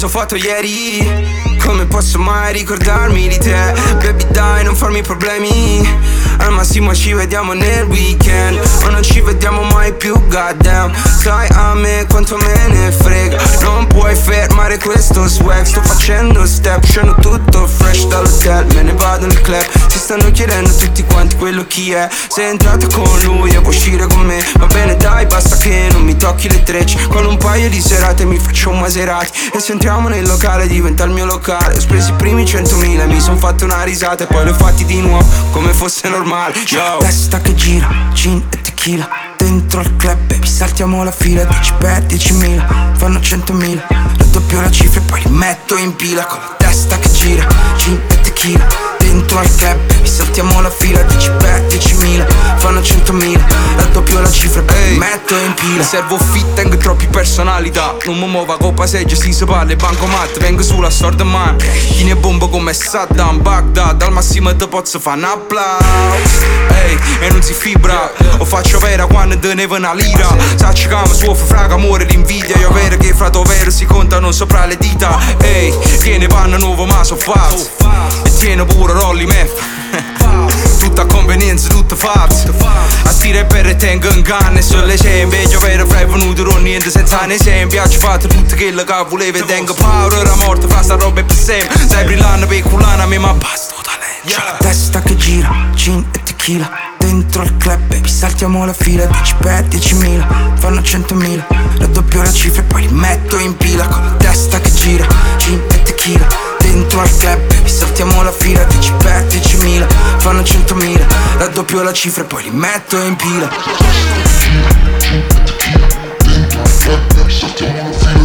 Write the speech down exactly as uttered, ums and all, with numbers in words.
fatto ieri. Come posso mai ricordarmi di te? Baby dai, non farmi problemi. Al massimo ci vediamo nel weekend, ma non ci vediamo mai più, goddamn. Sai a me quanto me ne frega. Non puoi fermare questo swag. Sto facendo step, scendo tutto fresh dall'hotel. Me ne vado nel club. Si stanno chiedendo tutti quanti quello chi è. Sei entrata con lui e puoi uscire con me. Va bene dai, basta che non mi tocchi le trecce. Con un paio di serate mi faccio un Maserati. E se entriamo nel locale diventa il mio locale. Ho speso i primi centomila e mi son fatto una risata. E poi l'ho fatti di nuovo come fosse normale. Yo. Testa che gira, gin e tequila. Dentro al club baby saltiamo la fila. dieci per diecimila, fanno centomila. Raddoppio la cifra e poi li metto in pila. Con la testa che gira, gin e tequila. Dentro al club baby saltiamo la fila. dieci per diecimila, fanno centomila. Raddoppio la cifra e poi li metto in pila. Servo fit, tengo troppi personalità. Non mi muovo a coppa seggia, si si parla e bancomat. Vengo sulla sorda man. Chi ne bomba come Saddam, Baghdad. Al massimo te posso fare un applauso. Ehi, e non si fibra. O faccio vera quando te ne va una lira. Sacci che mi soffre fraga, amore d'invidia. Io vero che frato vero si contano sopra le dita. Ehi, tiene panno nuovo ma so falso. E tiene pure rolli meth. Tutta convenienza, tutta falsa. A stire per e tengo in canne. Sulle scembe, io vero frei venuto con niente senza ne esempio. Ci fatto tutto quello che volevo e tengo paura. La morte fa sta roba per sempre. Stai brillando per culana, me ma basta talento. C'è la testa che gira, gin e tequila. Dentro al club baby saltiamo la fila. dieci per diecimila, fanno centomila. Raddoppio la cifra e poi li metto in pila. Con la testa che gira, gin e tequila. Dentro al club baby saltiamo la fila. dieci per diecimila, fanno centomila. Raddoppio la cifra e poi li metto in pila. Dentro al club baby saltiamo la fila.